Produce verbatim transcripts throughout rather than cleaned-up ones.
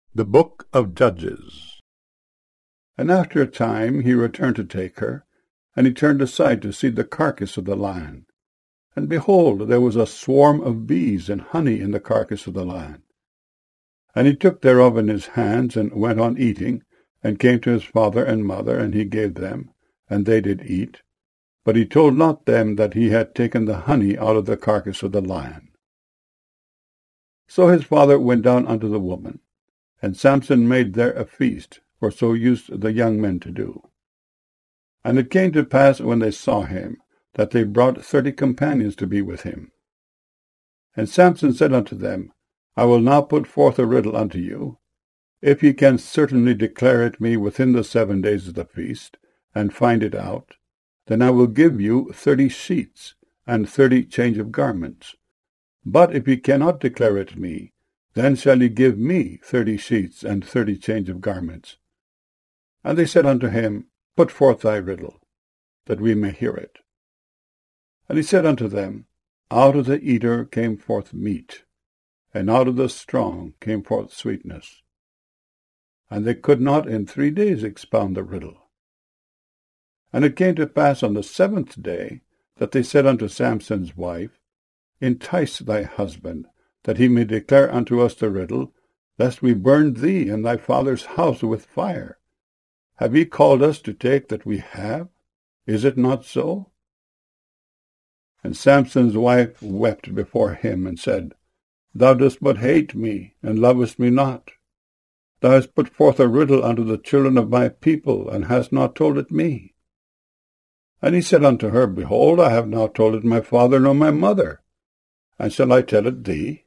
The Book of Judges. And after a time he returned to take her, and he turned aside to see the carcass of the lion. And behold, there was a swarm of bees and honey in the carcass of the lion. And he took thereof in his hands, and went on eating, and came to his father and mother, and he gave them, and they did eat. But he told not them that he had taken the honey out of the carcass of the lion. So his father went down unto the woman, and Samson made there a feast, for so used the young men to do. And it came to pass, when they saw him, that they brought thirty companions to be with him. And Samson said unto them, I will now put forth a riddle unto you. If ye can certainly declare it me within the seven days of the feast, and find it out, then I will give you thirty sheets, and thirty change of garments. But if ye cannot declare it me, then shall ye give me thirty sheets, and thirty change of garments. And they said unto him, Put forth thy riddle, that we may hear it. And he said unto them, Out of the eater came forth meat, and out of the strong came forth sweetness. And they could not in three days expound the riddle. And it came to pass on the seventh day, that they said unto Samson's wife, Entice thy husband, that he may declare unto us the riddle, lest we burn thee and thy father's house with fire. Have ye called us to take that we have? Is it not so? And Samson's wife wept before him, and said, Thou dost but hate me, and lovest me not. Thou hast put forth a riddle unto the children of my people, and hast not told it me. And he said unto her, Behold, I have not told it my father nor my mother, and shall I tell it thee?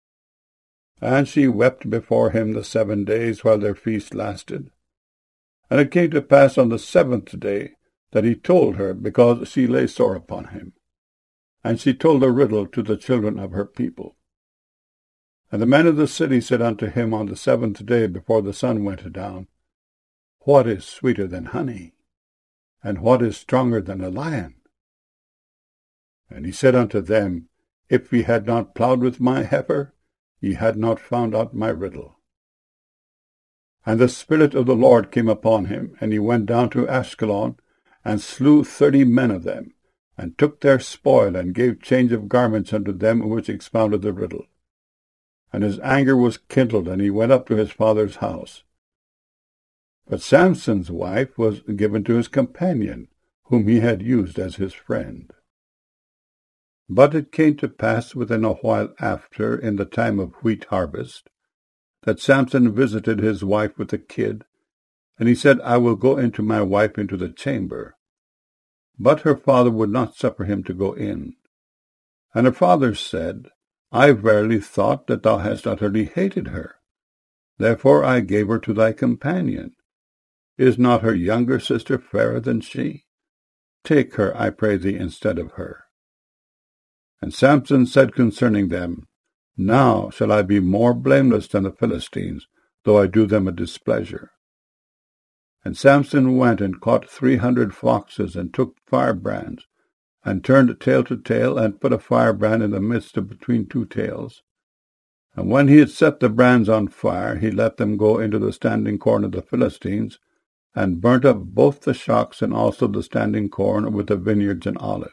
And she wept before him the seven days while their feast lasted. And it came to pass on the seventh day that he told her, because she lay sore upon him. And she told the riddle to the children of her people. And the men of the city said unto him on the seventh day before the sun went down, What is sweeter than honey? And what is stronger than a lion? And he said unto them, If ye had not plowed with my heifer, ye had not found out my riddle. And the Spirit of the Lord came upon him, and he went down to Ashkelon, and slew thirty men of them, and took their spoil, and gave change of garments unto them which expounded the riddle. And his anger was kindled, and he went up to his father's house. But Samson's wife was given to his companion, whom he had used as his friend. But it came to pass within a while after, in the time of wheat harvest, that Samson visited his wife with a kid, and he said, I will go into my wife into the chamber. But her father would not suffer him to go in. And her father said, I verily thought that thou hast utterly hated her. Therefore I gave her to thy companion. Is not her younger sister fairer than she? Take her, I pray thee, instead of her. And Samson said concerning them, Now shall I be more blameless than the Philistines, though I do them a displeasure. And Samson went and caught three hundred foxes, and took firebrands, and turned tail to tail, and put a firebrand in the midst of between two tails. And when he had set the brands on fire, he let them go into the standing corn of the Philistines, and burnt up both the shocks and also the standing corn with the vineyards and olives.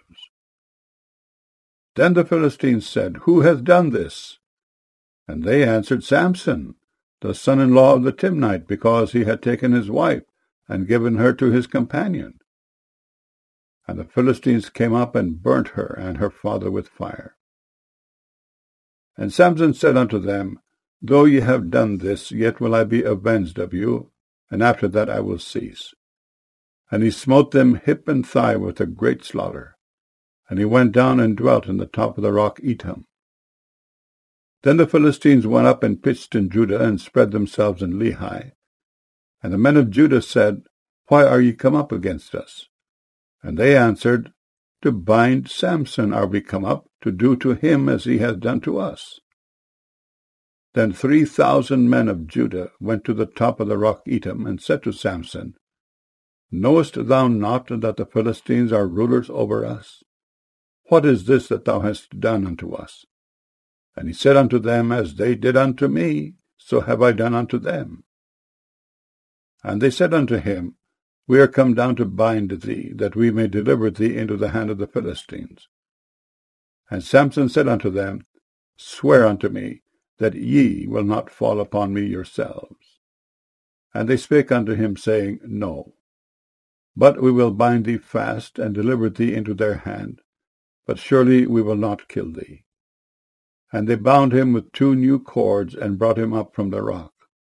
Then the Philistines said, Who hath done this? And they answered, Samson, the son-in-law of the Timnite, because he had taken his wife, and given her to his companion. And the Philistines came up and burnt her and her father with fire. And Samson said unto them, Though ye have done this, yet will I be avenged of you, and after that I will cease. And he smote them hip and thigh with a great slaughter. And he went down and dwelt in the top of the rock Etam. Then the Philistines went up and pitched in Judah, and spread themselves in Lehi. And the men of Judah said, Why are ye come up against us? And they answered, To bind Samson are we come up, to do to him as he hath done to us. Then three thousand men of Judah went to the top of the rock Etam, and said to Samson, Knowest thou not that the Philistines are rulers over us? What is this that thou hast done unto us? And he said unto them, As they did unto me, so have I done unto them. And they said unto him, We are come down to bind thee, that we may deliver thee into the hand of the Philistines. And Samson said unto them, Swear unto me, that ye will not fall upon me yourselves. And they spake unto him, saying, No. But we will bind thee fast, and deliver thee into their hand, but surely we will not kill thee. And they bound him with two new cords, and brought him up from the rock.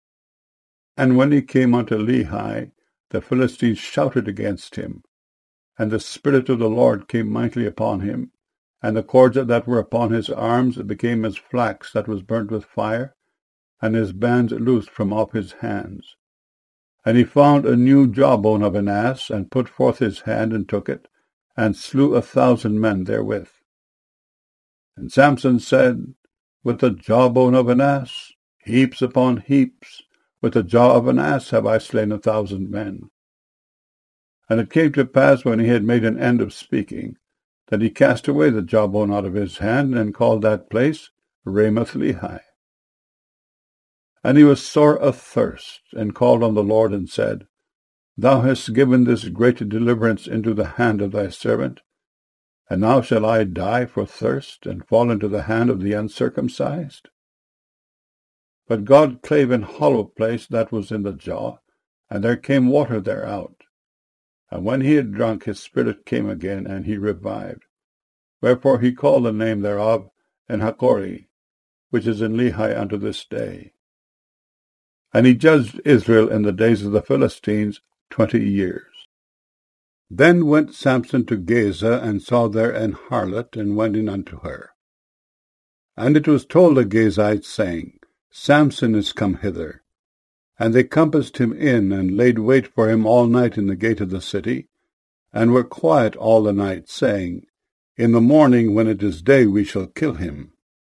And when he came unto Lehi, the Philistines shouted against him, and the Spirit of the Lord came mightily upon him, and the cords that were upon his arms became as flax that was burnt with fire, and his bands loosed from off his hands. And he found a new jawbone of an ass, and put forth his hand, and took it, and slew a thousand men therewith. And Samson said, With the jawbone of an ass, heaps upon heaps, with the jaw of an ass have I slain a thousand men. And it came to pass, when he had made an end of speaking, that he cast away the jawbone out of his hand, and called that place Ramath-lehi. And he was sore athirst, and called on the Lord, and said, Thou hast given this great deliverance into the hand of thy servant, and now shall I die for thirst, and fall into the hand of the uncircumcised? But God clave an hollow place that was in the jaw, and there came water thereout. And when he had drunk, his spirit came again, and he revived. Wherefore he called the name thereof En-hakkore, which is in Lehi unto this day. And he judged Israel in the days of the Philistines twenty years. Then went Samson to Gaza, and saw there an harlot, and went in unto her. And it was told the Gazites, saying, Samson is come hither. And they compassed him in, and laid wait for him all night in the gate of the city, and were quiet all the night, saying, In the morning, when it is day, we shall kill him.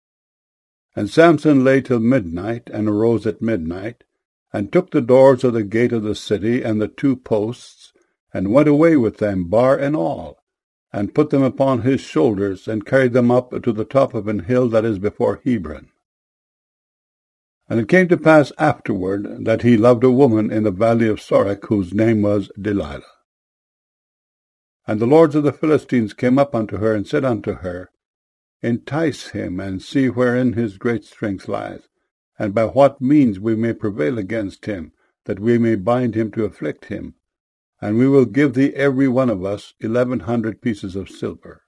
And Samson lay till midnight, and arose at midnight, and took the doors of the gate of the city, and the two posts, and went away with them, bar and all, and put them upon his shoulders, and carried them up to the top of an hill that is before Hebron. And it came to pass afterward, that he loved a woman in the valley of Sorek, whose name was Delilah. And the lords of the Philistines came up unto her, and said unto her, Entice him, and see wherein his great strength lieth, and by what means we may prevail against him, that we may bind him to afflict him. And we will give thee every one of us eleven hundred pieces of silver.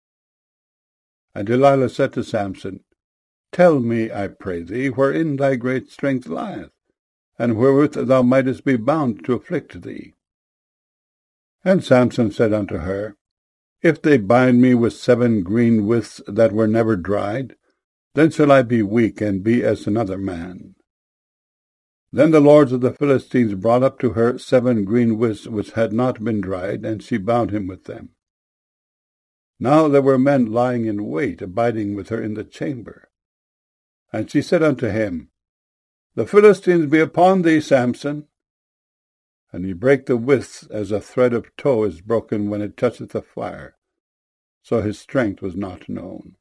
And Delilah said to Samson, Tell me, I pray thee, wherein thy great strength lieth, and wherewith thou mightest be bound to afflict thee. And Samson said unto her, If they bind me with seven green withs that were never dried, then shall I be weak, and be as another man. Then the lords of the Philistines brought up to her seven green withs which had not been dried, and she bound him with them. Now there were men lying in wait, abiding with her in the chamber. And she said unto him, The Philistines be upon thee, Samson. And he brake the withs as a thread of tow is broken when it toucheth the fire. So his strength was not known.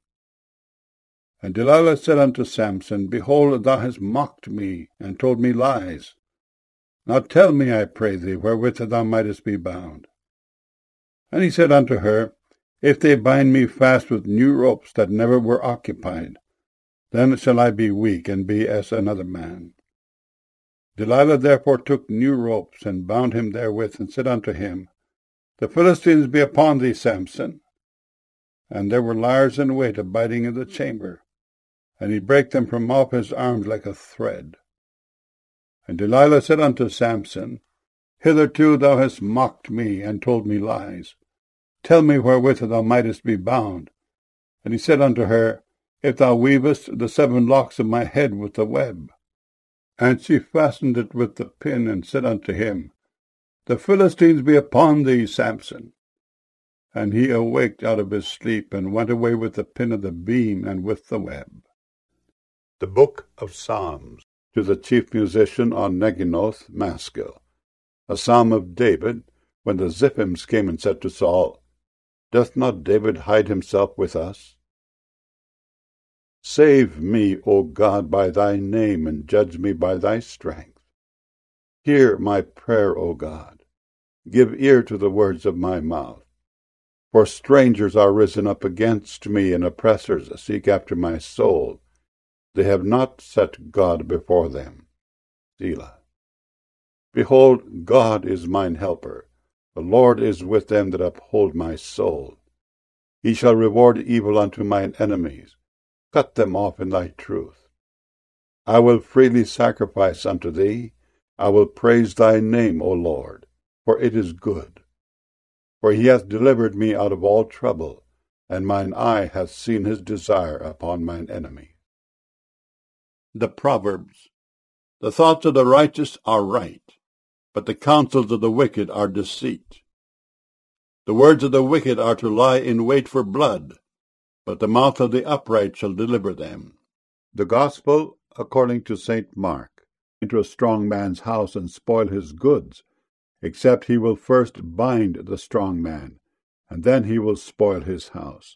And Delilah said unto Samson, Behold, thou hast mocked me, and told me lies. Now tell me, I pray thee, wherewith thou mightest be bound. And he said unto her, If they bind me fast with new ropes that never were occupied, then shall I be weak, and be as another man. Delilah therefore took new ropes, and bound him therewith, and said unto him, The Philistines be upon thee, Samson. And there were liers in wait abiding in the chamber, and he brake them from off his arms like a thread. And Delilah said unto Samson, Hitherto thou hast mocked me, and told me lies. Tell me wherewith thou mightest be bound. And he said unto her, If thou weavest the seven locks of my head with the web. And she fastened it with the pin, and said unto him, The Philistines be upon thee, Samson. And he awaked out of his sleep, and went away with the pin of the beam, and with the web. The Book of Psalms, to the chief musician on Neginoth Maskil. A psalm of David, when the Ziphims came and said to Saul, Doth not David hide himself with us? Save me, O God, by thy name, and judge me by thy strength. Hear my prayer, O God. Give ear to the words of my mouth. For strangers are risen up against me, and oppressors seek after my soul. They have not set God before them. Selah. Behold, God is mine helper. The Lord is with them that uphold my soul. He shall reward evil unto mine enemies. Cut them off in thy truth. I will freely sacrifice unto thee. I will praise thy name, O Lord, for it is good. For he hath delivered me out of all trouble, and mine eye hath seen his desire upon mine enemy. The Proverbs. The thoughts of the righteous are right, but the counsels of the wicked are deceit. The words of the wicked are to lie in wait for blood, but the mouth of the upright shall deliver them. The Gospel according to Saint Mark. Into a strong man's house and spoil his goods, except he will first bind the strong man, and then he will spoil his house.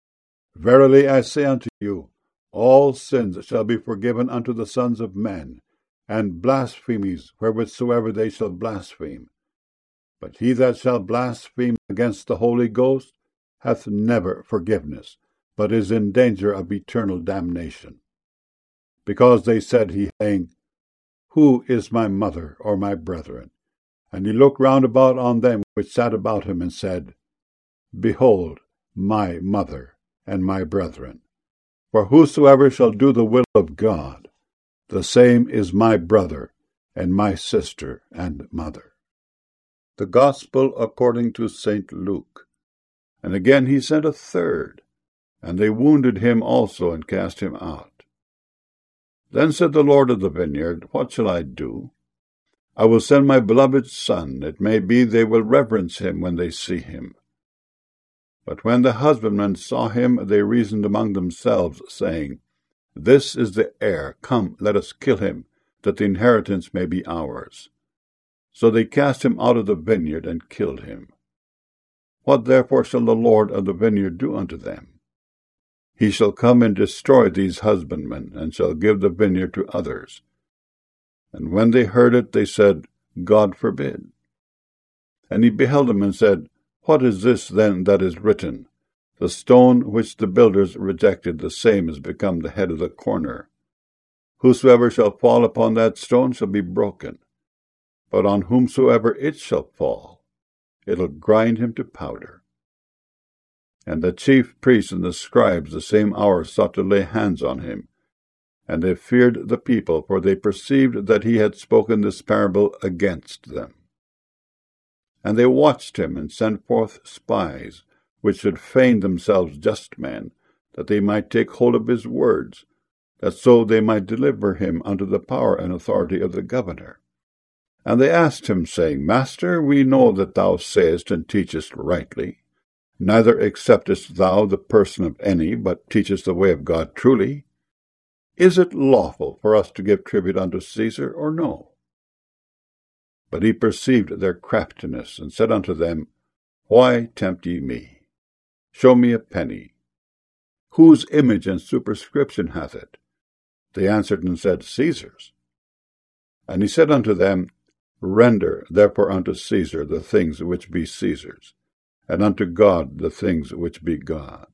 Verily I say unto you, all sins shall be forgiven unto the sons of men, and blasphemies wherewithsoever they shall blaspheme. But he that shall blaspheme against the Holy Ghost hath never forgiveness, but is in danger of eternal damnation. Because they said, he saying, Who is my mother or my brethren? And he looked round about on them which sat about him, and said, Behold, my mother and my brethren. For whosoever shall do the will of God, the same is my brother, and my sister and mother. The Gospel according to Saint Luke. And again he sent a third, and they wounded him also, and cast him out. Then said the Lord of the vineyard, What shall I do? I will send my beloved Son. It may be they will reverence him when they see him. But when the husbandmen saw him, they reasoned among themselves, saying, This is the heir. Come, let us kill him, that the inheritance may be ours. So they cast him out of the vineyard, and killed him. What therefore shall the Lord of the vineyard do unto them? He shall come and destroy these husbandmen, and shall give the vineyard to others. And when they heard it, they said, God forbid. And he beheld him, and said, What is this then that is written? The stone which the builders rejected, the same is become the head of the corner. Whosoever shall fall upon that stone shall be broken, but on whomsoever it shall fall, it'll grind him to powder. And the chief priests and the scribes the same hour sought to lay hands on him. And they feared the people, for they perceived that he had spoken this parable against them. And they watched him, and sent forth spies, which should feign themselves just men, that they might take hold of his words, that so they might deliver him unto the power and authority of the governor. And they asked him, saying, Master, we know that thou sayest and teachest rightly. Neither acceptest thou the person of any, but teachest the way of God truly. Is it lawful for us to give tribute unto Caesar, or no? But he perceived their craftiness, and said unto them, Why tempt ye me? Show me a penny. Whose image and superscription hath it? They answered and said, Caesar's. And he said unto them, Render therefore unto Caesar the things which be Caesar's, and unto God the things which be God's.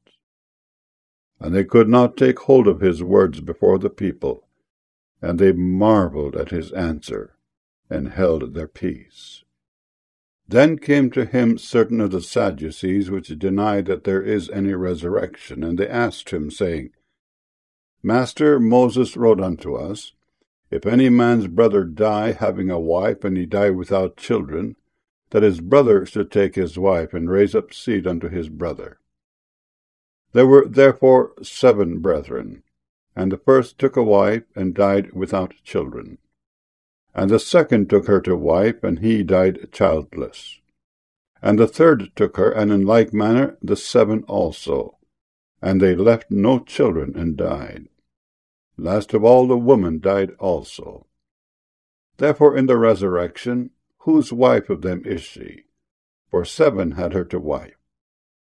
And they could not take hold of his words before the people, and they marveled at his answer, and held their peace. Then came to him certain of the Sadducees, which denied that there is any resurrection, and they asked him, saying, Master, Moses wrote unto us, If any man's brother die, having a wife, and he die without children, that his brother should take his wife, and raise up seed unto his brother. There were therefore seven brethren, and the first took a wife, and died without children. And the second took her to wife, and he died childless. And the third took her, and in like manner the seven also. And they left no children, and died. Last of all the woman died also. Therefore in the resurrection, whose wife of them is she? For seven had her to wife.